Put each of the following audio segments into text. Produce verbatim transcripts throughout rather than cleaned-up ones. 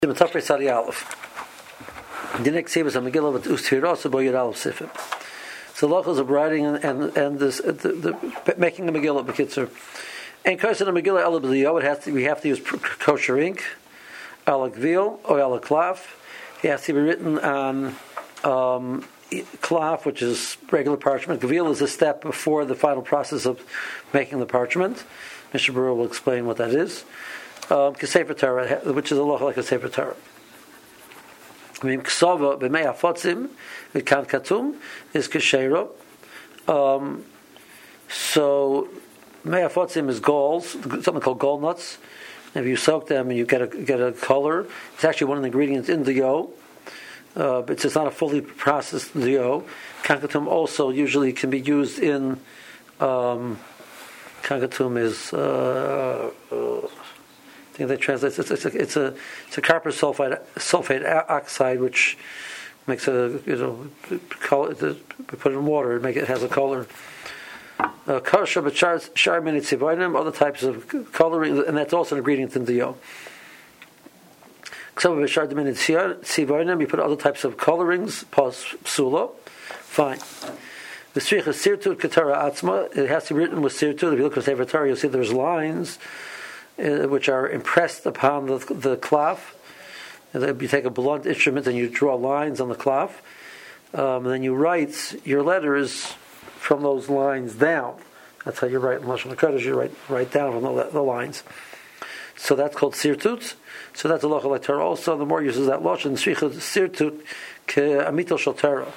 The Tafrei Sadi Aleph. The next save is a Megillah with Ustira, so Boyed Aleph Sifim. So lachos of writing and and, and this the, the, making a Megillah Bekitzer. And kosher the Megillah Ela B'Liyo, it has to we have to use kosher ink, ala gvil or ala klaf. It has to be written on um, klaf, which is regular parchment. Gvil is a step before the final process of making the parchment. Mister Brewer will explain what that is. Um, Sefer Torah, which is a law like a Sefer Torah. I mean, Ksava b'mei hafotzim v'kan katum is keshera. Um, so, mei hafotzim is galls, something called gall nuts. If you soak them and you get a get a color, it's actually one of the ingredients in the dough. Uh, but it's not a fully processed dough. Kan katum also usually can be used in. Um, kan katum is. Uh, uh, I think that translates. It's, it's a it's a it's a copper sulfide sulfate oxide, which makes a you know color. We put it in water, it make it has a color. Kasha b'char shar mini tzivonim, other types of coloring, and that's also an ingredient in the dough. Ksava b'char mini tzivonim, you put other types of colorings, pas psula, fine. The stricha sirtut ketara atzma, it has to be written with sirtut. If you look at Sefer Torah, you'll see there's lines. Uh, which are impressed upon the the klaf. You take a blunt instrument and you draw lines on the klaf, um, and then you write your letters from those lines down. That's how you write in Lashon HaKodesh. You write write down from the, the lines. So that's called sirtut. So that's a lochal like Torah. Also, the more uses that lashon shricha sirtut ke amitel shel Torah.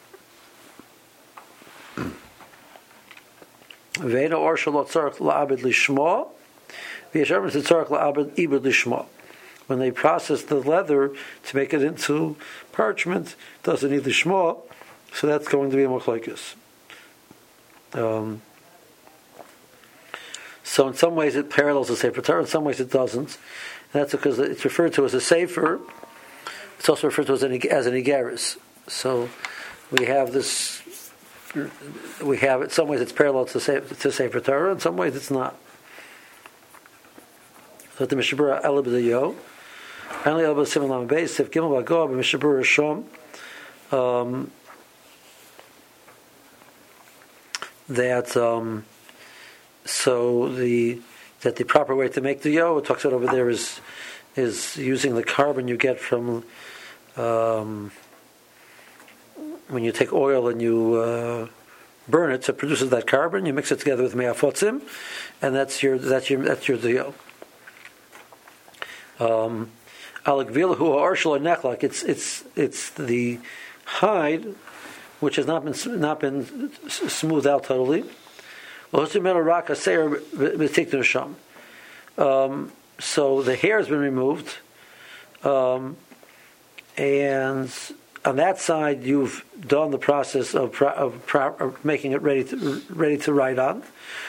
Ve'ena or shalot tzarich la'abed lishma. When they process the leather to make it into parchment, it doesn't need the shma, so that's going to be a machlokes. Um, so in some ways it parallels the Sefer Torah, in some ways it doesn't. And that's because it's referred to as a sefer. It's also referred to as an as an igeris. So we have this. We have in some ways it's parallel to to Sefer Torah, in some ways it's not. So the Mishabura Ela B'Liyo, finally Ela B'Simon Lam Beis, Sif Gimel B'Goa B'Mishabura Shom. Um, that um, so the that the proper way to make the yo, it talks about over there is is using the carbon you get from um, when you take oil and you uh, burn it, so it produces that carbon. You mix it together with me'afotzim, and that's your that's your that's your yo. Um, it's it's it's the hide which has not been not been smoothed out totally. Um, so the hair has been removed, um, and on that side you've done the process of, pro- of, pro- of making it ready to ready to write on.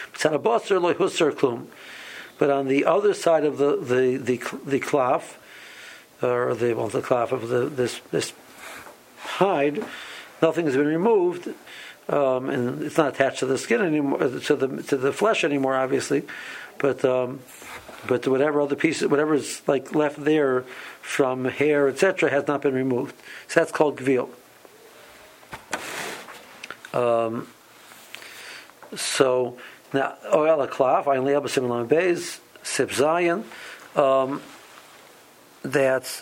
But on the other side of the the the, the klaf, or the well, the klaf of the this this hide, nothing has been removed, um, and it's not attached to the skin anymore, to the to the flesh anymore, obviously. But um, but whatever other pieces, whatever is like left there from hair, et cetera, has not been removed. So that's called gvil. Um, so. Now, oil klaf, I only have a similar base, sip zayin. Um, that's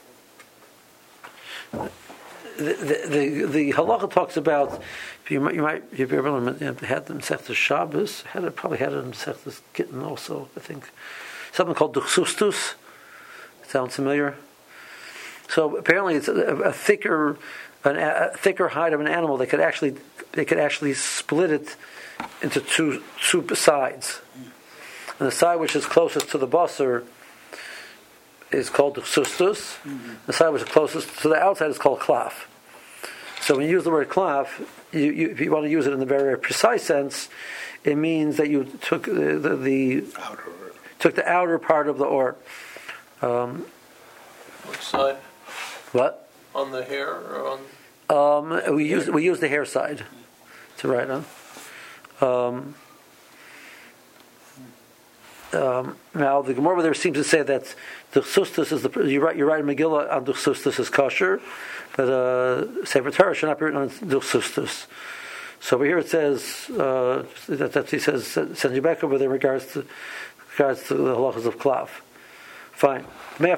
the the the, the halacha talks about. You might you might you ever had them Sechtas Shabbos. Had it probably had it in Sechtas Gittin also. I think something called duchsustus. Sounds familiar. So apparently, it's a, a thicker an, a thicker hide of an animal. They could actually they could actually split it into two two sides, and the side which is closest to the basar is called the sustus. Mm-hmm. The side which is closest to the outside is called klaf. So when you use the word klaf, you, you, if you want to use it in the very precise sense, it means that you took the, the, the outer took the outer part of the or. Um, Which side? What? On the hair or on? Um, we use we use the hair side to write on. Um, um, now the Gemara there seems to say that Duchsustus is the you write you write in Megillah on Duchsustus is kosher, but uh, Sefer Torah should not be written on Duchsustus. So over here it says uh, that, that he says send you back over there in regards to regards to the halachas of Klav. Fine. The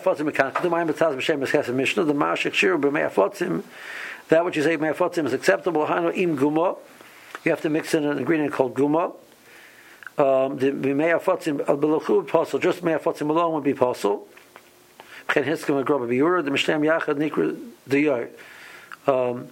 that which you say me'afotzim is acceptable. Im guma, you have to mix in an ingredient called guma. Um, the me'afotzim al beluchu possible. Just me'afotzim alone would be possible. Chen hiskim agroba biura the mishlam yachad nikra diyar. Um,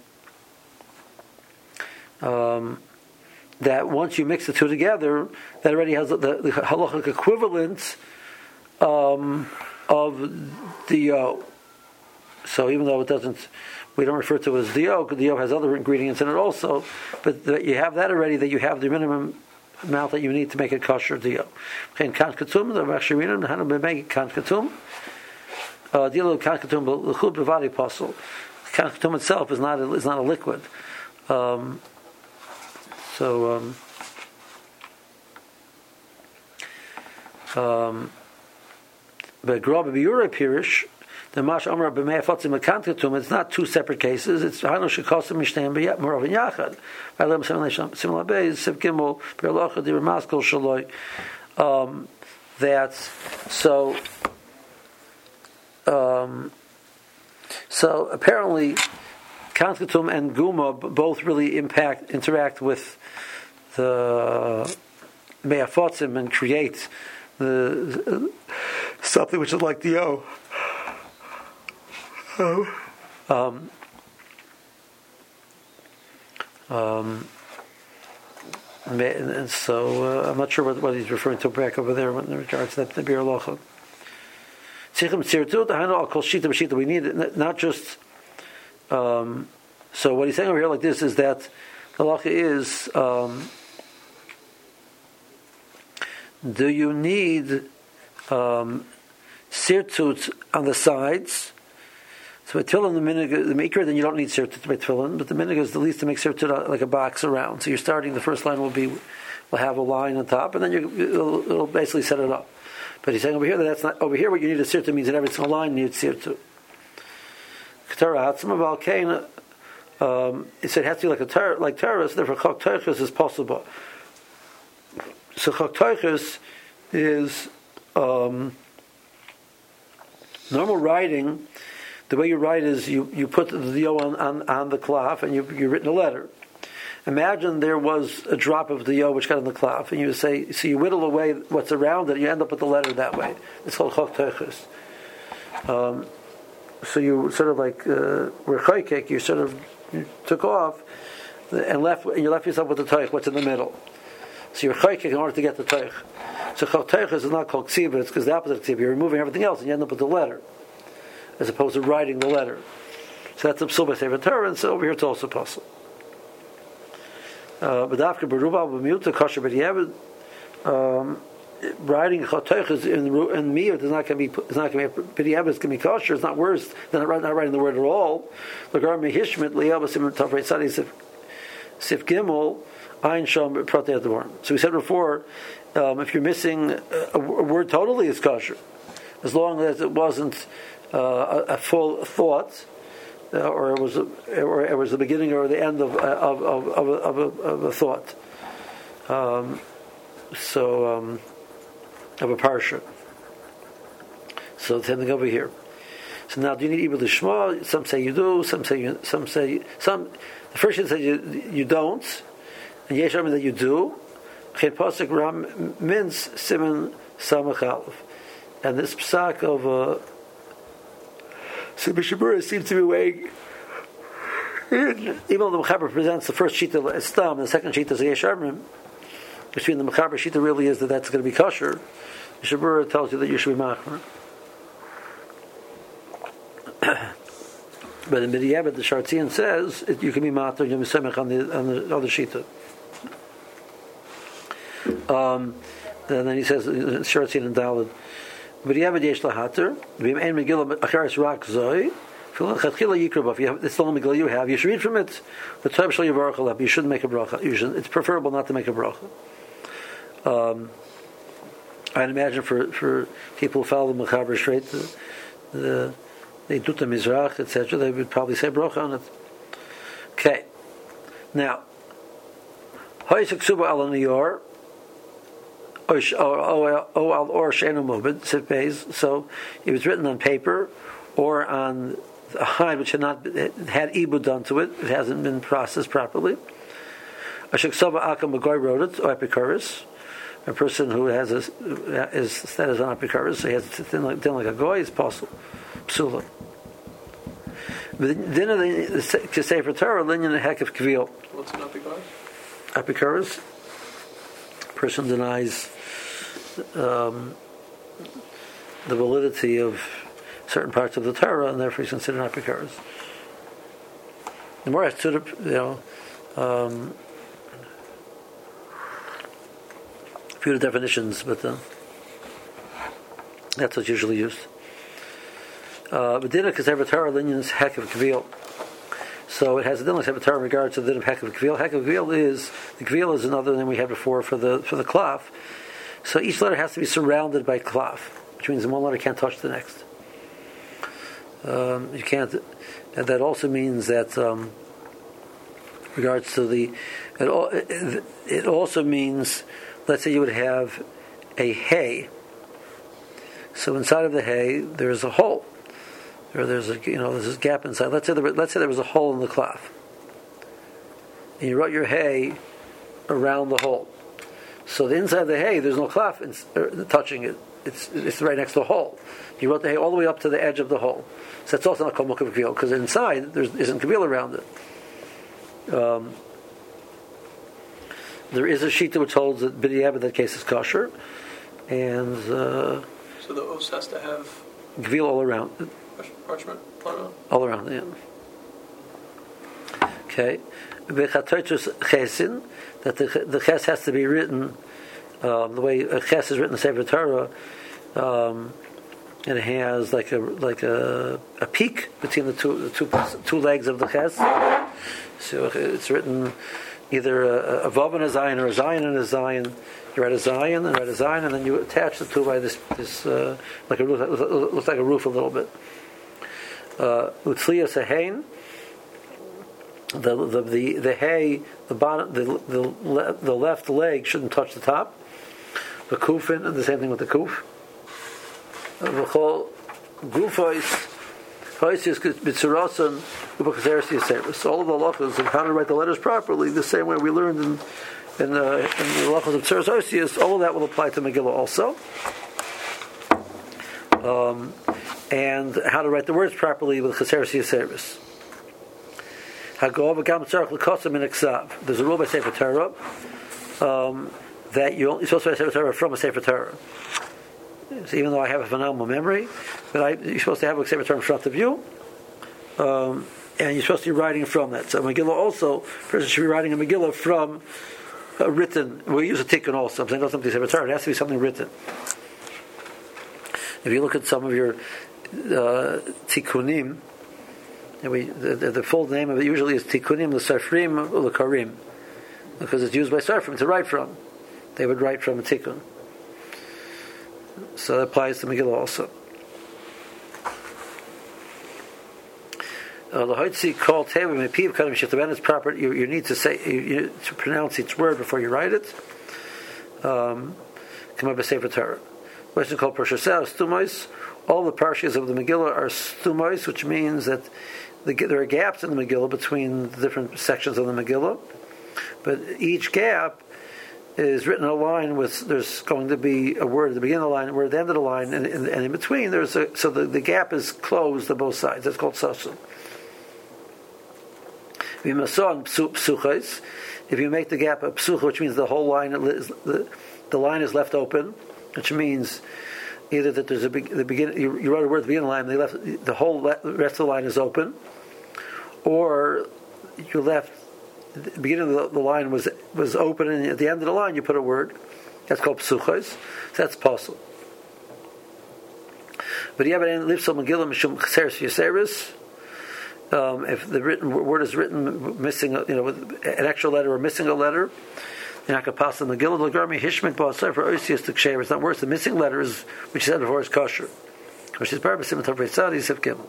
um, that once you mix the two together, that already has the, the, the halachic equivalent um, of the. Uh, so even though it doesn't, we don't refer to it as dio, because dio has other ingredients in it also. But the, you have that already. That you have the minimum amount that you need to make a kosher dio. And kan katum the machshirin and hanu b'megi kan katum. Dio kan katum l'chub b'vadi pasul. Kan katum itself is not a, is not a liquid. Um, so. Um, um, But Grob Biura Pirish, the Mash Amar B'Me'afotzim Akantatum, it's not two separate cases. It's Hanu Shekosim Mishneim B'Yat Morav and Yachad. V'Alem Semin Simla Beis Sev Gimel B'Yalocha Di Ramaskol Shaloi. Um, that so. Um, so apparently, Kantatum and Guma both really impact interact with the Me'afotzim and create the. Something which is like the O. Um, um, and so uh, I'm not sure what, what he's referring to back over there in regards to that the Bir Locha. We need not just. Um, so what he's saying over here like this is that the Locha is. Um, do you need Um, sirtut on the sides? So by tefillin, the minig, the maker, then you don't need sirtut by tefillin, but the minig is the least to make sirtut like a box around. So you're starting, the first line will be, will have a line on top, and then you, it'll, it'll basically set it up. But he's saying over here that that's not, over here what you need a sirtut means that every single line needs sirtut. Ketara hatzma valkein, um, it said it has to be like a ter, like terrace, therefore chok teichus is possible. So chok teichus is Um, normal writing, the way you write is you, you put the dio on, on, on the cloth and you, you've written a letter. Imagine there was a drop of dio which got on the cloth, and you say, so you whittle away what's around it, you end up with the letter that way. It's called chok teichus. Um, so you sort of like uh, where choykek, you sort of you took off and left, and you left yourself with the teich, what's in the middle. So you're choykek in order to get the teich. So chok teichus is not called ksiv, but it's because the opposite of ksiv. You're removing everything else, and you end up with the letter, as opposed to writing the letter. So that's a psul by Sefer Torah, and so over here it's also possible. But after beruba b'miuta kosher b'diavad, writing chok teichus in in miyut is not going to be is not going to be b'diavad. It's going to be kosher. It's not worse than not writing the word at all. L'gar mehishmit liyab sim tavrei tzadi sif gimel ein sham protei advarim. So we said before. Um, if you're missing a, a word totally, it's kosher, as long as it wasn't uh, a, a full thought, uh, or it was a, or it was the beginning or the end of of of, of, a, of, a, of a thought. Um, so um, of a parsha. So same thing over here. So now, do you need ibul lishma? Some say you do. Some say you, some say some. The first one says you you don't, and yesh that you do. Pasuk Ram means Simon Samach Aleph, and this psak of uh, Sibishabura seems to be weighing. Even though the Mechaber presents the first shita as Stam, and the second shita as Yesharmim, between the Mechaber shita really is that that's going to be kosher. Shabura tells you that you should be machmer. But in Midiabed, the Shartzian says it, you can be matar and you can be on the on the other shita. Um, and then he says, Shartzian and Daled, but you have a yesh lahater. V'im ein megillah acharis rak zoi. If you have it's the only megillah you have, you should read from it. The Torah shall yivarach alab. You shouldn't make a bracha. You should, it's preferable not to make a bracha. Um, I'd imagine for, for people who follow the Mechaber straight, the, the they do the Mizrach, et cetera, they would probably say Bracha on it. Okay. Now, Hoyis Ksuba al Niyor, O al Or Shenu Mubid, Sifbeis, so it was written on paper or on a hide which had not had Ibud done to it, it hasn't been processed properly. Ashik Saba Akam Magoy wrote it, or Epicurus, a person who has a, is status on Epicurus, so he has a thin like, thin like a goy, is possible. Psula. Then the Sefer Torah, Linyan and Heck of Kvil. What's an Epicurus? Epicurus, person denies um, the validity of certain parts of the Torah, and therefore he's considered an Epicurus. The more I stood, you know, um, a few definitions, but uh, that's what's usually used. But Dinah Kesefer Torah Linyan's Heck of Kvil. So it has a Dinah Kesefer Torah in regards to the Din of Heck of Kvil. Heck of Kvil is the Kvil is another than we had before for the for the Klaf. So each letter has to be surrounded by Klaf, which means one letter can't touch the next. Um, you can't. And that also means that um, regards to the it, it also means, let's say you would have a hay. So inside of the hay there is a hole. Or there's a you know there's this gap inside. Let's say there, let's say there was a hole in the Klaf, and you wrote your hay around the hole. So the inside of the hay there's no Klaf in, uh, touching it. It's it's right next to the hole. You wrote the hay all the way up to the edge of the hole. So that's also not called Mukhav Kvil because inside there isn't Kvil around it. Um, there is a shita which holds that B'diavad in that case is kosher, and uh, so the os has to have Kvil all around. Parchment, parchment. All around, yeah. Okay. V'chatoitus chesin, that the, the ches has to be written um, the way a ches is written in the Sefer Torah, um, and it has like a like a a peak between the two the two two legs of the ches. So it's written either a, a vav and a zayin or a zayin and a zayin. You write a zayin and write a zayin, and then you attach the two by this this uh, like a roof. It looks like a roof a little bit. Utzliya Sehain, the the the the hay, the bottom, the the the left leg shouldn't touch the top. The kufin, and the same thing with the kuf. The whole gufos, hoisis b'tzurasan u'b'chaseres yiseris. All of the halachos of how to write the letters properly, the same way we learned in in, uh, in the halachos of tzuras hoisius. All of that will apply to Megillah also. Um, and how to write the words properly with Chaseres Yiseris. There's a rule by Sefer Torah um, that you're only supposed to write Sefer Torah from a Sefer Torah. So even though I have a phenomenal memory, but I, you're supposed to have a Sefer Torah in front of you, um, and you're supposed to be writing from that. So Megillah also, a person should be writing a Megillah from a written. We use a tikkun also. I'm saying not something Sefer Torah. It has to be something written. If you look at some of your uh, tikkunim, and we, the, the, the full name of it usually is tikkunim l'safrim l'karim, because it's used by safrim to write from. They would write from a tikkun. So that applies to Megillah also. The hoitzi called tevim mepiv kadam shechtaben is proper. You, you need to say you, you, to pronounce each word before you write it. Um, come up with Sefer Torah. What's called Parshaseh Stumos. All the parshas of the Megillah are Stumos, which means that the, there are gaps in the Megillah between the different sections of the Megillah. But each gap is written in a line with, there's going to be a word at the beginning of the line, a word at the end of the line, and, and, and in between there's a, so the, the gap is closed on both sides. That's called Sasun. If you make the gap a psucha, which means the whole line, is, the, the line is left open, which means either that there's a big, the begin, you, you wrote a word at the beginning of the line, they left, the whole le, the rest of the line is open, or you left the beginning of the, the line was was open, and at the end of the line you put a word. That's called psuchos. So that's possible. But you have an lipsal megillah mishum chaseres v'yaseris. Um, if the written word is written missing, you know, with an extra letter or missing a letter, You're not going to pass the Megillah Lagarmi Hishmik Ba'asai for Oisius to Kshev. It's not worse. The missing letters, which you said before, is kosher. Which is Barba Simon Tov Reitzad Yisef Gimel.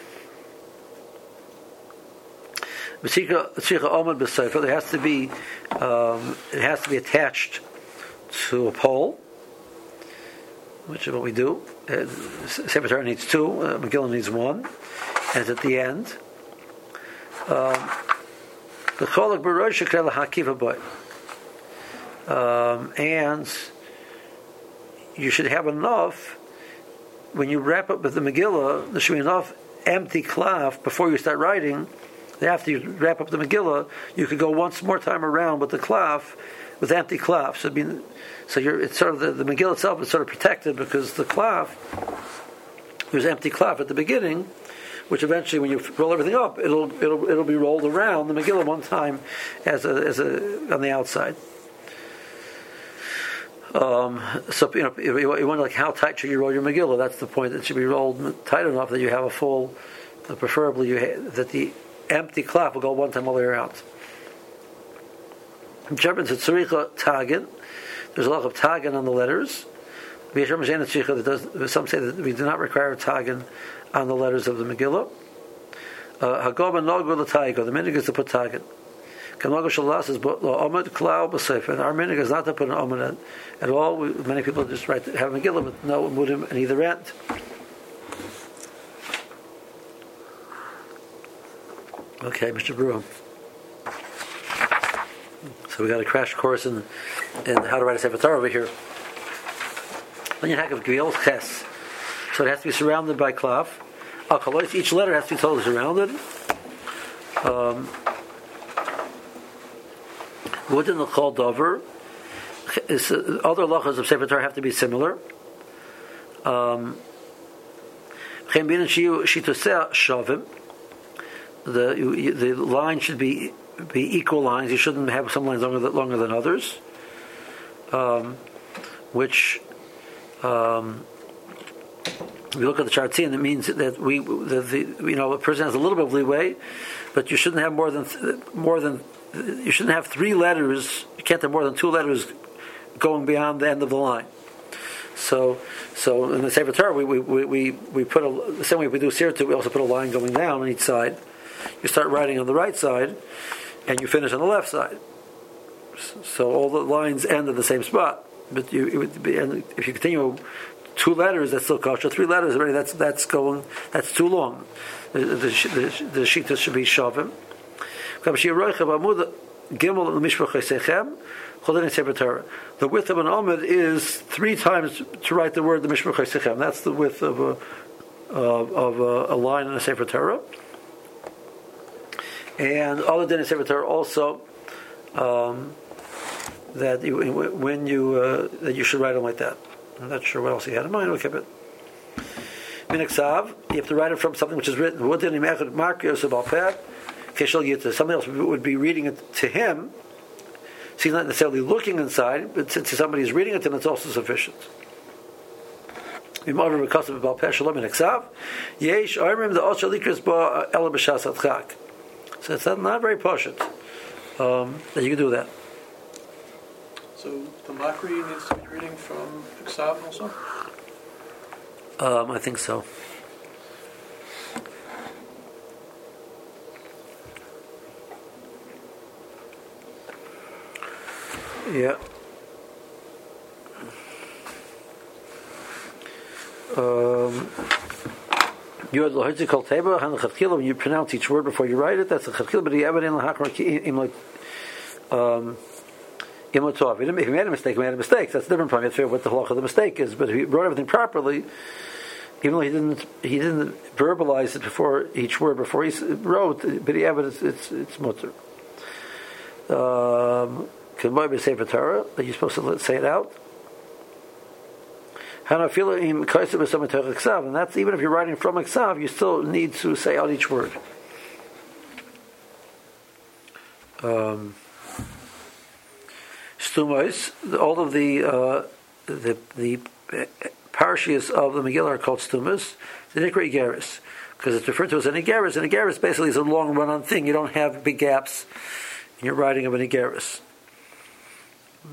There has to be, um, it has to be attached to a pole, which is what we do. Uh, Sefer Torah needs two, uh, Megillah needs one, and it's at the end. Um, um, and you should have enough when you wrap up with the Megillah. There should be enough empty cloth before you start writing. After you wrap up the Megillah, you could go once more time around with the cloth, with empty cloth. So, be, so you're, it's sort of the, the Megillah itself is sort of protected because the cloth, there's empty cloth at the beginning, which eventually, when you roll everything up, it'll it'll it'll be rolled around the Megillah one time as a as a on the outside. Um, so you know you wonder like how tight should you roll your Megillah? That's the point. It should be rolled tight enough that you have a full, uh, preferably you ha- that the empty cloth will go one time all the way around. In German, it's tzuricha tagin. There's a lot of tagin on the letters. Some say that we do not require a tagin on the letters of the Megillah. Hagom and Nogu l'taigo. The minig is to put tagin. Kanogu shalas is la'omad klau b'sefer. And our minig is not to put an omad at all. We, many people just write have a Megillah with no mudim in either end. Okay, Mister Brewer. So we got a crash course in, in how to write a Sefer Torah over here. Then you have Gviel Ches. So it has to be surrounded by cloth. Each letter has to be totally surrounded. Um, Wooden the Chol Dover. Other lachas of Sefer Torah have to be similar. Um, The the line should be be equal lines. You shouldn't have some lines longer than, longer than others. Um, which, um, if you look at the Chartzian, it means that we the, the you know a person has a little bit of leeway, but you shouldn't have more than more than you shouldn't have three letters. You can't have more than two letters going beyond the end of the line. So, so in the Sefer Torah, we we we we put a the same way we do Sirtu, we also put a line going down on each side. You start writing on the right side, and you finish on the left side. So all the lines end at the same spot. But you, it would be, and if you continue two letters, that's still kosher. Three letters already, that's that's going, that's too long. The the, the, the shita should be shavim. The width of an omid is three times to write the word the mishmar chesechem. That's the width of a of, of a, a line in a Sefer Torah. And other than a Sefer Torah also, um, that you, when you uh, that you should write them like that. I'm not sure what else he had in mind. Okay, but Minaksav, you have to write it from something which is written. Somebody else would be reading it to him. So he's not necessarily looking inside, but since somebody is reading it to him, it's also sufficient. So it's not very poshut um, that you can do that. So the Makri needs to be reading from Iksav also? Um, I think so. Yeah. Um, you had the called table and the when you pronounce each word before you write it. That's the chatchila, but you have it in the hakra um imotov. If he made a mistake, he made a mistake. That's a different problem. You have to figure out what the halach of the mistake is. But if he wrote everything properly, even though he didn't he didn't verbalize it before each word before he wrote, but he have it. It's it's, it's mutter. Um, Can say for Torah that you're supposed to say it out. And that's even if you're writing from Iksav, you still need to say out each word. Um, Stumos, all of the uh, the the parashiyos of the Megillah are called Stumas. The Nikra Igeris, because it's referred to as an Igeris, and Igeris basically is a long run-on thing. You don't have big gaps in your writing of an Igeris.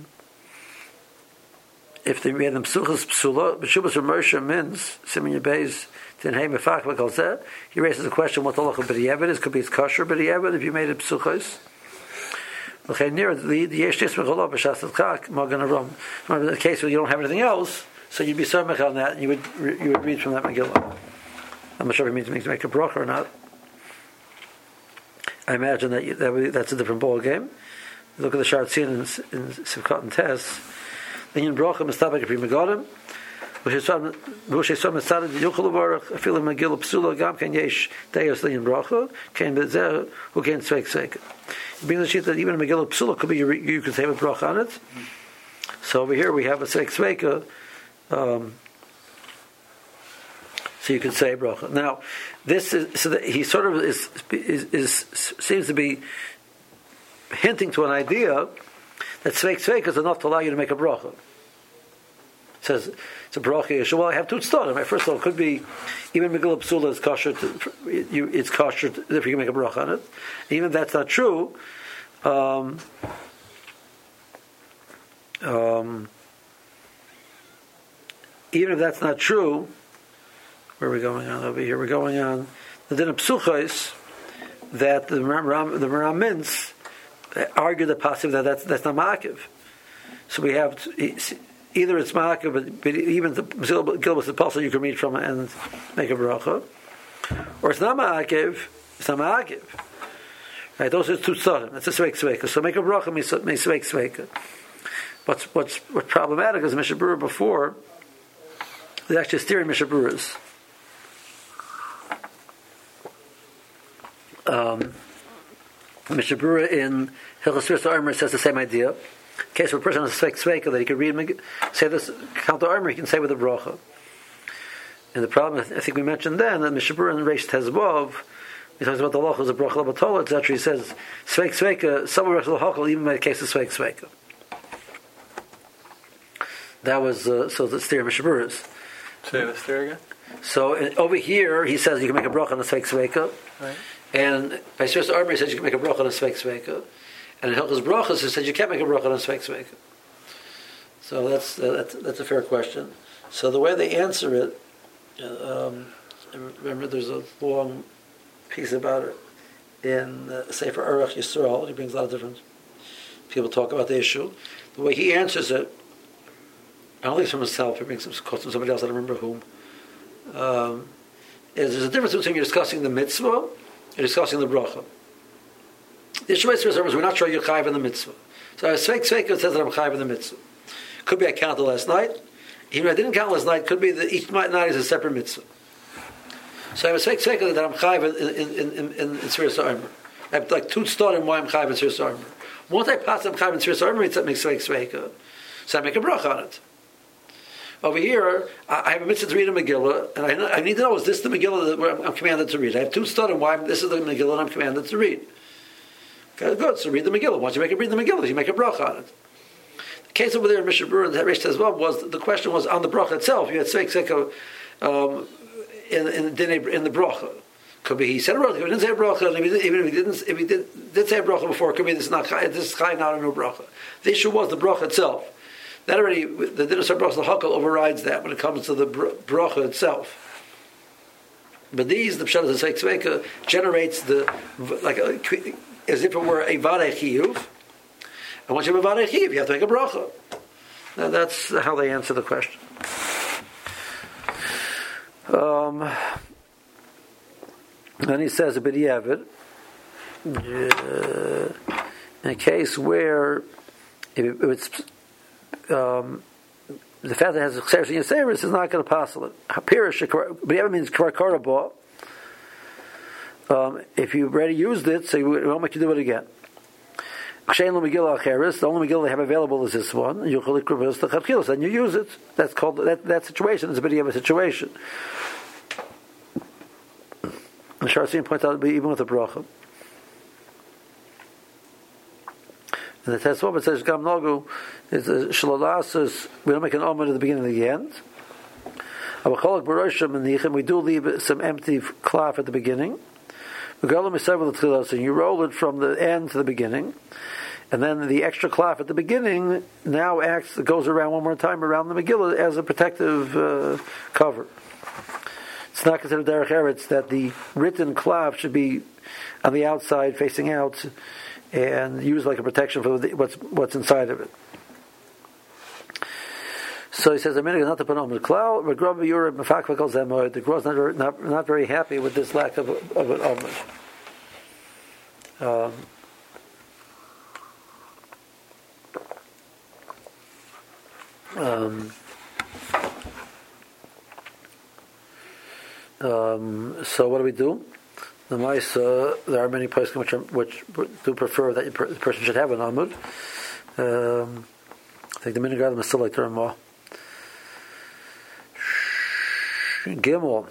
if they made them psuchas psula, b'shubas Moshe means simin yebeiz tinhei mefach v'kol. He raises the question what the halacha b'diavad is. Could be it's kosher b'diavad if you made it psuchas. Okay, near the the yesh tis mecholov b'shas tzchak magen aram. In the case where you don't have anything else, so you'd be samech on that, and you would you would read from that Megillah. I'm not sure if it means to make a bracha or not. I imagine that, you, that we, that's a different ball game. Look at the Sharatzian in, in Sivkot and Tess. The Yin bracha mistabek pri megadim. V'she som mitzad yuchol uvarach afilu Megillah psula gam ken yesh deyos the Yin bracha ken bezer who ken tzveik tzveik. It brings the sheet that even a Megillah psula could be you, you could say a bracha on it. So over here we have a tzveik tzveik. Um, So you could say bracha. Now, this is so that he sort of is, is, is seems to be hinting to an idea that tzveik tzveik is enough to allow you to make a bracha. It says it's a bracha. Well, I have two tztarim. First of all, it could be even Megillah psula is kosher. To, you, it's kosher to, if you can make a bracha on it. Even if that's not true. Um, um, even if that's not true. Where are we going on over here? We're going on the din of psuchos that the Ram, the Ramins argue the possibility that that's, that's not ma'akiv. So we have to, either it's ma'akiv, but, but even the Gilbus the Pulsar you can read from and make a bracha, or it's not ma'akiv, it's not ma'akiv. Right? Those are two tzadim. That's a sveik sveika. So make a bracha means sveik sveika. What's what's what's problematic is Mishnah Berurah before. There's actually steering Mishnah Berurahs. Um, Mishnah Berurah in Hilchos Sfiras Armor says the same idea. In case of a person has a sveik sveika that he can read, say this count the armor, he can say with a bracha. And the problem, I think we mentioned then, that Mishnah Berurah in Reish Tezvav, he talks about the halachos of bracha l'batola, et cetera. He says sveik sveika, someone rechel hakol, even by the case of sveik sveika. That was uh, so the steer Mishnah Berurahs. Say the steer again. So uh, over here, he says you can make a bracha on the sveik sveika. Right. And by Sfiras Armor, he says you can make a bracha on a sveik sveika. And in Hilchos Brachos, he says you can't make a bracha on a sveik sveika. So that's, uh, that's that's a fair question. So the way they answer it, uh, um, remember there's a long piece about it in uh, Sefer Aruch Yisrael. He brings a lot of different people talk about the issue. The way he answers it, I don't think it's from himself. He brings some quotes from somebody else. I don't remember whom. Um, is there's a difference between you're discussing the mitzvah. You're discussing the bracha. The Shemay Sfiras is we're not sure you're chayiv in the mitzvah. So a sveik sveika says that I'm chayiv in the mitzvah. Could be I counted last night. Even if I didn't count last night, could be that each night is a separate mitzvah. So I have a sveik sveika that I'm chayiv in in in in, in Sfiras Armor. I have like two thoughts in why I'm chayiv in Sfiras Armor. Once I pass I'm chayiv in Sfiras Armor, it makes sveik sveika. So I make a bracha on it. Over here, I have a mitzvah to read a Megillah, and I, I need to know, is this the Megillah that I'm, I'm commanded to read? I have two studies why I'm, this is the Megillah that I'm commanded to read. Okay, good, so read the Megillah. Once you make it read the Megillah, you make a bracha on it. The case over there in Mishnah Berurah, that Reish Tezvav was, the question was on the bracha itself. You had sveik sveika um, in, in, in the bracha. Could be he said a bracha, he didn't say a bracha, and if he, even if he didn't, if he did, did say a bracha before, it could be this is not this is chayiv, not a new bracha. The issue was the bracha itself. That already, the din of bracha l'hakol overrides that when it comes to the bracha itself. But these, the pshat of the sveik sveika generates the like a, as if it were a varei chiyuv. And once you have a varei chiyuv, you have to make a bracha. Now that's how they answer the question. Um, then he says a b'diavad, uh, in a case where if it's Um, the fact that it has a Xeris and Yaseris is not going to passel it. Hapirish, but the other means Kvarkarabah. Um, if you've already used it, so it won't make you do it again. The only Megillah they have available is this one. And you use it. That's called that, that situation is a bit of a situation. The Sharasian points out even with the bracha. And the Tesvav it says Gam Nagu is Shalalas. We don't make an omen at the beginning and the end. We do leave some empty cloth at the beginning. And you roll it from the end to the beginning. And then the extra cloth at the beginning now acts, goes around one more time around the Megillah as a protective uh, cover. It's not considered derech eretz that the written cloth should be on the outside, facing out, and used like a protection for the, what's what's inside of it. So he says, "A minute not to put on the cloud." The Gra is not, not not very happy with this lack of of an omid. Um, um, um, so what do we do? The mice, uh, there are many places which, are, which do prefer that the person should have an amud. Um, I think the Minigadim is still like the Ramah. Gimel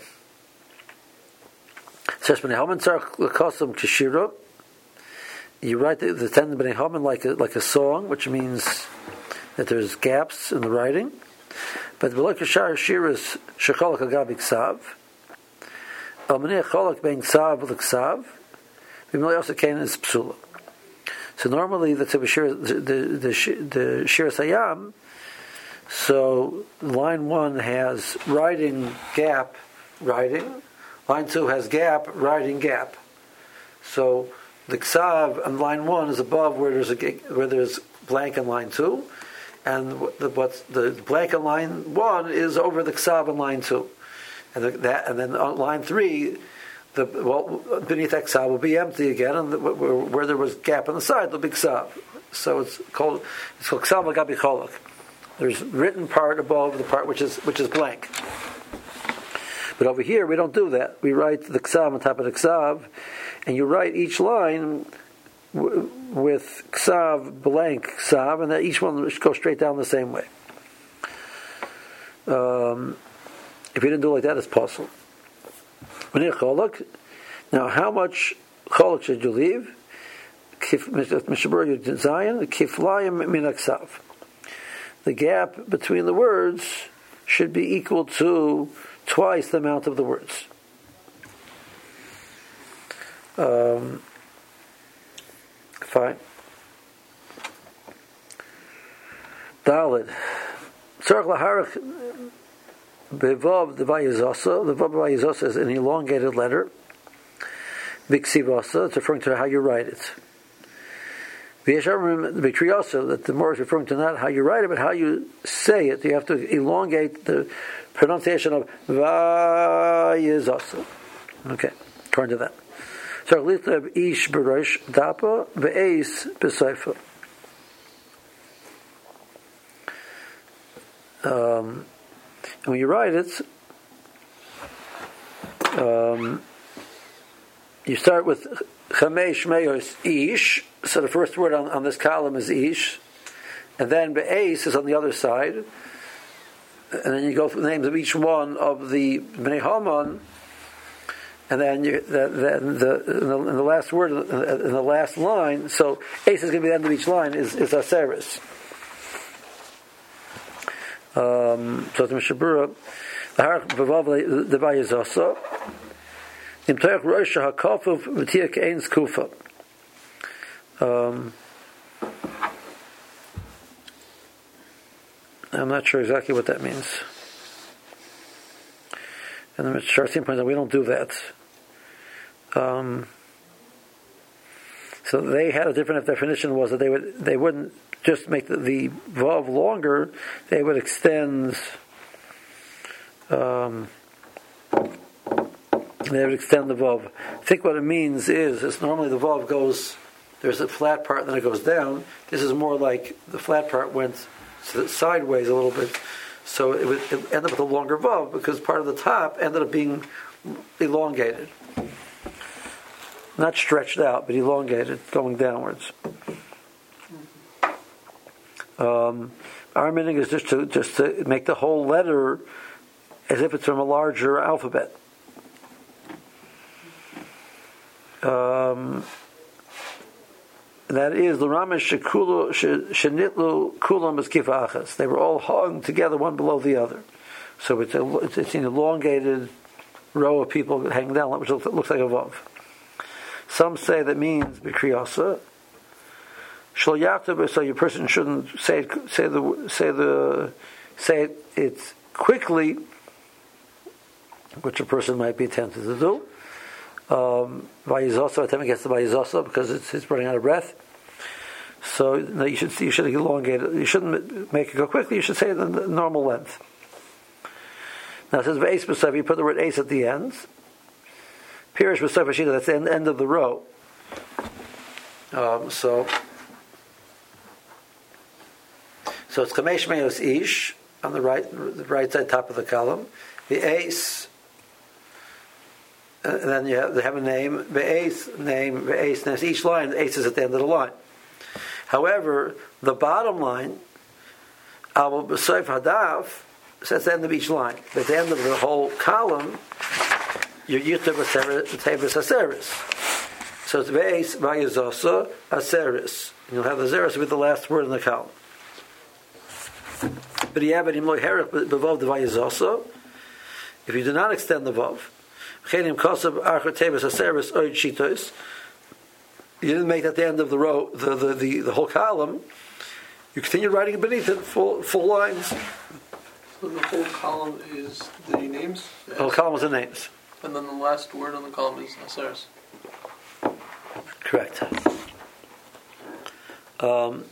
says Bnei Haman tzarich l'kosam k'shira. You write the, the ten Bnei Haman like a, like a song, which means that there's gaps in the writing. But below k'shar shiras shecholak agabi ksav. El menei cholak bein ksav l'ksav. B'milei also kain is psula. So normally the the the the, the shiras hayam. So line one has writing gap, writing. Line two has gap, writing gap. So the ksav on line one is above where there's a where there's blank in line two, and the what's the blank in line one is over the ksav in line two, and the, that and then on line three, the well beneath that ksav will be empty again, and the, where, where there was gap on the side there'll be ksav. So it's called it's called ksav l'gabi cholak. There's written part above the part which is which is blank. But over here we don't do that. We write the ksav on top of the ksav, and you write each line w- with ksav blank ksav, and then each one goes straight down the same way. Um, if you didn't do it like that, it's possible. Now, how much cholak should you leave? Mishabur you Zion kiflayim min ksav. The gap between the words should be equal to twice the amount of the words. Um, fine. Daled. Tzarich laharich bevav devayizasa. The vav devayizasa is an elongated letter. Biksivasa. It's referring to how you write it. The also that the more is referring to not how you write it, but how you say it. You have to elongate the pronunciation of vayizasa. Okay, turn to that. So litleb ish b'rosh dapa ve'eis b'seifa. Um, and when you write it, um, you start with chamesh meyos ish. So the first word on, on this column is ish, and then be'ez is on the other side, and then you go through the names of each one of the Bnei Haman, and then you, the, the, the, in, the, in the last word in the last line. So ace is going to be the end of each line is is aseris. Um, so the Mishabura, the har b'vav the vayizasa, im toich roisha hakafuf v'tiak eins kufa. Um, I'm not sure exactly what that means. And the Sharsim points out we don't do that. Um, so they had a different definition. Was that they would they wouldn't just make the, the vav longer; they would extend. Um, they would extend the vav. I think what it means is, is normally the vav goes. There's a flat part, and then it goes down. This is more like the flat part went sideways a little bit, so it would it end up with a longer vav because part of the top ended up being elongated, not stretched out, but elongated, going downwards. Um, our meaning is just to just to make the whole letter as if it's from a larger alphabet. Um, That is the Ramesh Shenitlu Kulam Eskifa Achas. They were all hung together, one below the other. So it's a, it's an elongated row of people hanging down, which looks like a vav. Some say that means B'kriyasa. Shlo Yaktav, so your person shouldn't say it, say the say the say it, it quickly, which a person might be tempted to do. Um, Vayizosa, attempt against the Vayizosa because it's, it's running out of breath. So no, you should you should elongate it. You shouldn't make it go quickly. You should say it in the normal length. Now it says Ve'es B'Sayf. You put the word ace at the end. Pirish B'Sayf Hashita. That's the end, end of the row. Um, so. So it's Kamesh Meos Ish on the right, the right side top of the column. The ace, and then you have, they have a name. The ace name, the ace name. Each line, the ace is at the end of the line. However, the bottom line, Abu B'Sayf Hadaf, so that's the end of each line. But at the end of the whole column, you're Yutab Aseris Aseris. So it's the ace Vayizosa Aseris. And you'll have the Zeris with the last word in the column. But if you do not extend the vav, you didn't make that the end of the row, the the, the, the whole column. You continue writing beneath it, full full lines. So the whole column is the names. The whole column is the names. And then the last word on the column is Aseris. Correct. Um,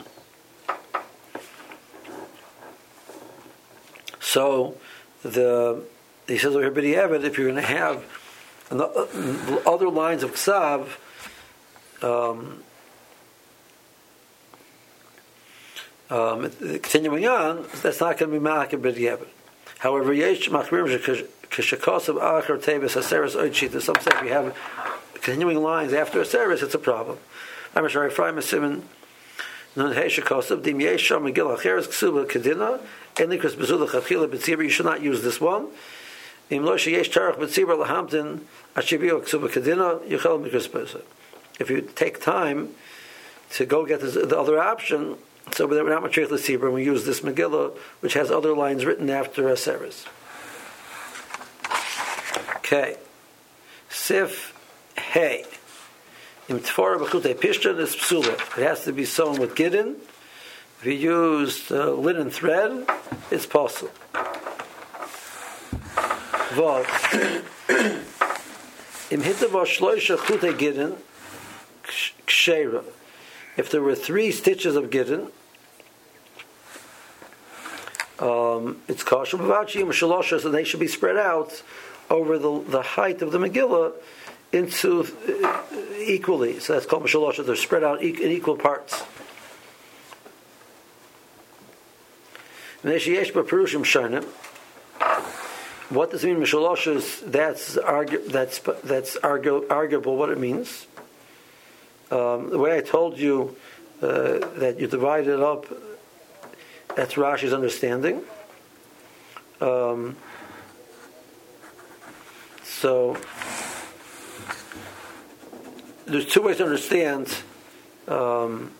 So, the he says over here, B'di'evet, if you're going to have other lines of Ksav, um, um, continuing on, that's not going to be Ma'akim B'di'evet. However, Yesh Machmirim K'shekosov Achar Tevis Aseris Oichit. Some say if you have continuing lines after Aseris, it's a problem. I'm sure Ephraim Simen Nun Heishekosov Dim Yesh Megillah Acheres Ksuba Kedina. You should not use this one. If you take time to go get this, the other option, so we're not matriach l'sibra, and we use this Megillah, which has other lines written after Aseris. Okay. Sif Hey. Im Tfora b'chutei pishtan is psula. It has to be sewn with gidin. If you use uh, linen thread, it's possible. Vav. Im hitava shloisha chutei gidin ksheira. If there were three stitches of gidin, um, it's kosher. B'vachim shalosha, so they should be spread out over the the height of the Megillah into uh, equally. So that's called shalosha. They're spread out e- in equal parts. What does it mean, Mishaloshas? That's argu- that's that's argu- arguable. What it means? Um, the way I told you uh, that you divide it up, that's Rashi's understanding. Um, so there's two ways to understand. Um,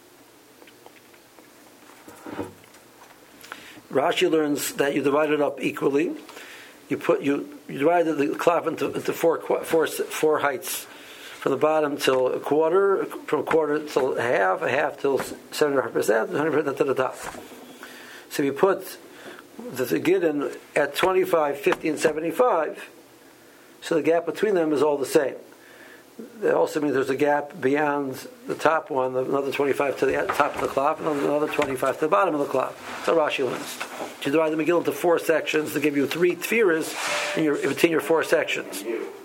Rashi learns that you divide it up equally. You put you, you divide the cloth into, into four, four, four heights, from the bottom till a quarter, from a quarter till a half, a half till seven and a half percent, and hundred percent to the top. So if you put the, the gidin at twenty-five, fifty, and seventy-five, so the gap between them is all the same. That also means there's a gap beyond the top one, another twenty-five to the top of the cloth, and another twenty-five to the bottom of the cloth. So Rashi learns. You divide the Megillah into four sections to give you three tfiras in your, between your four sections.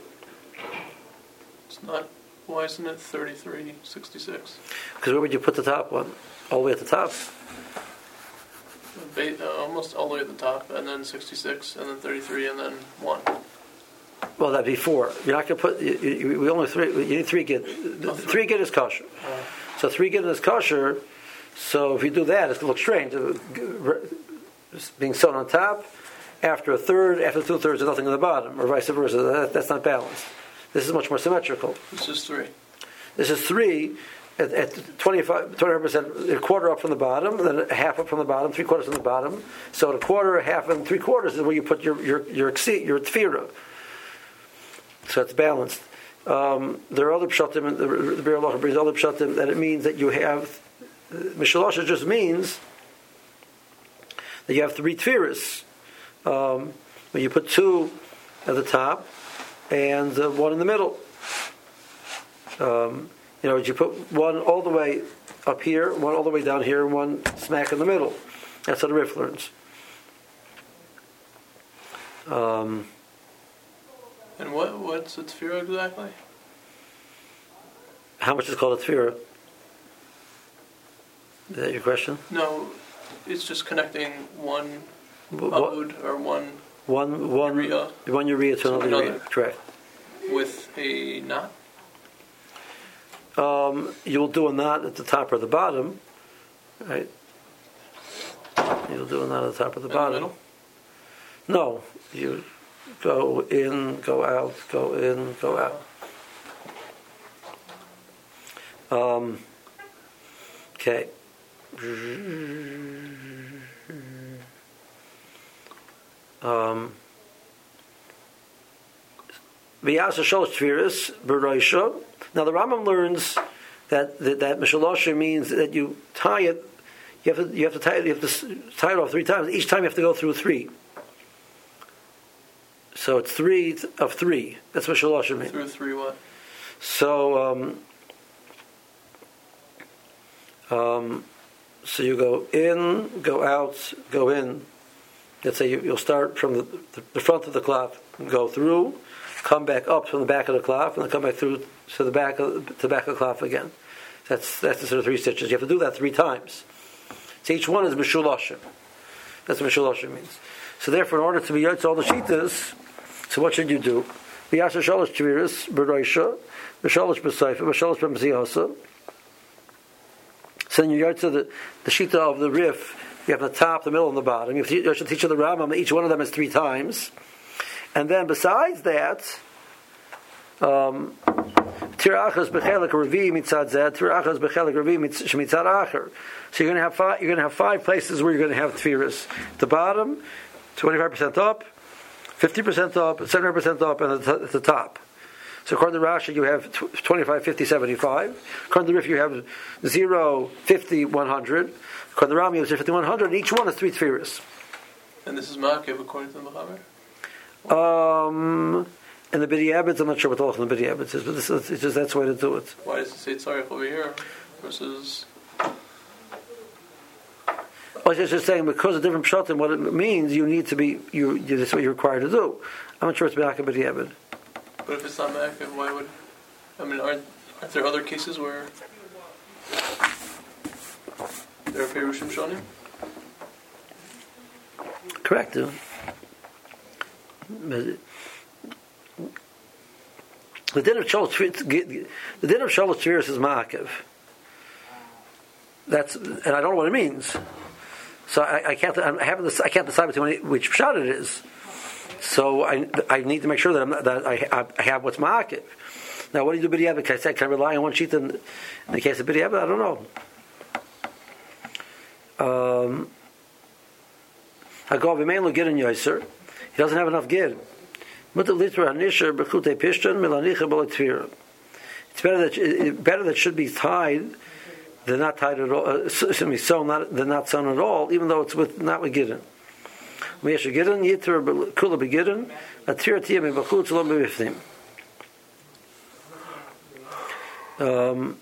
It's not. Why isn't it thirty-three sixty-six? Because where would you put the top one? All the way at the top? Ba- uh, almost all the way at the top, and then sixty-six, and then thirty-three, and then one. Well, that'd be four. You're not going to put. You, you, we only three. You need three gid. Oh, three gid is kosher. Uh, so three gid is kosher. So if you do that, it's going to look strange. Being sewn on top, after a third, after two thirds, there's nothing on the bottom, or vice versa. That, that's not balanced. This is much more symmetrical. This is three. This is three at, at twenty-five, twenty-five percent, a quarter up from the bottom, then a half up from the bottom, three quarters from the bottom. So a quarter, a half, and three quarters is where you put your your your your tefira. So it's balanced. Um, there are other pshatim, the, the Be'er Halacha brings other pshatim, that it means that you have Mishalosha just means that you have three tfiras. Um, when you put two at the top and uh, one in the middle. Um, you know, you put one all the way up here, one all the way down here, and one smack in the middle. That's how the Rif learns. Um, and what what's a tefira exactly? How much is called a tefira? Is that your question? No, it's just connecting one What, abud or one one one urea one urea to, to another another. urea. Correct. with a knot. Um, you'll do a knot at the top or the bottom, right? You'll do a knot at the top or the In bottom. the middle? No, you go in, go out, go in, go out. Um, okay. Um, V'yasa shalosh tfiras b'roisha. Now the Rambam learns that that, that mishalosha means that you tie it. You have to you have to tie it. You have to tie it off three times. Each time you have to go through three. So it's three of three. That's what mishalosha means. Through three what? So um, um, so you go in, go out, go in. Let's say you, you'll start from the, the, the front of the cloth, go through, come back up from the back of the cloth, and then come back through to the back of to the back of the cloth again. That's that's the sort of three stitches. You have to do that three times. So each one is mishulashim. That's what mishulashim means. So therefore, in order to be yotz all the shitas, so what should you do? V'yasher shalosh tviras b'roisha, v'shalosh b'seifa, v'shalosh b'mziyasa. So then you yotz the the shita of the rif. You have the top, the middle, and the bottom. You have to teach, you should teach the Rambam. Each one of them is three times. And then besides that, tirachas bechelik revi mitzad zed, tirachas bechelik revi mitzad acher. So you're going to have five. You're going to have five places where you're going to have tfiras. The bottom, twenty-five percent up, fifty percent up, seventy percent up, and at the top. So according to Rashi, you have twenty-five, fifty, seventy-five. According to the Rif, you have zero, fifty, one hundred. According to the Rambam, you have fifty, one hundred. And each one is three tfiras. And this is Ma'akev according to the Mechaber? Um, and the B'di'evetz, I'm not sure what the halach in the B'di'evetz is, but this is, it's just that's the way to do it. Why does it say tzarech over here versus? I was just saying because of different pshatim, what it means, you need to be you. you this is what you're required to do. I'm not sure it's Ma'akev B'di'evetz. But if it's not Ma'akev, why would? I mean, aren't, aren't there other cases where there are perushim shonim? Correct. Yeah. The din of shalosh the din of shalosh tfiras is ma'akev. That's and I don't know what it means. So I, I can't I haven't I can't decide between which pshat it is. So I I need to make sure that I'm not, that I I have what's ma'akev. Now what do you do b'di'evetz? Can I say can I rely on one sheet in, in the case of b'di'evetz? I don't know. Um, Hagav v'mein lo gidin yoser. He doesn't have enough gid. It's better that better that should be tied than not tied at all. Uh, sewn not than not sewn at all, even though it's with not with gidin. Um,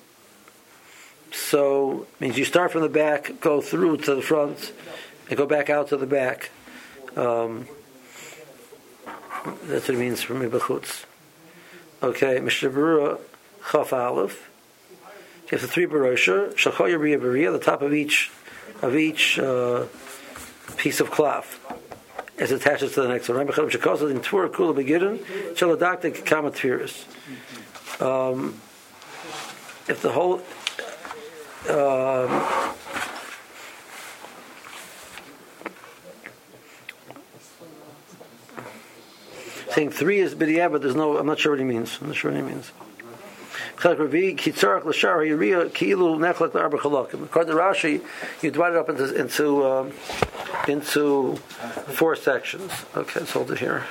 so means you start from the back, go through to the front, and go back out to the back. Um, That's what it means for mibachutz. Okay, Mishnah Berurah Chaf Aleph. You have the three barosha, Shachoy B'riya B'riya, the top of each of each uh, piece of cloth, as it attaches to the next one. Rabbi Chaim Shekosel in Tvura Kula Begidin Shalodaktik Kama Tfiras. Um If the whole um, saying three is b'di'evetz, but there's no. I'm not sure what he means. I'm not sure what he means. According to Rashi, you divide it up into into um, into four sections. Okay, let's hold it here.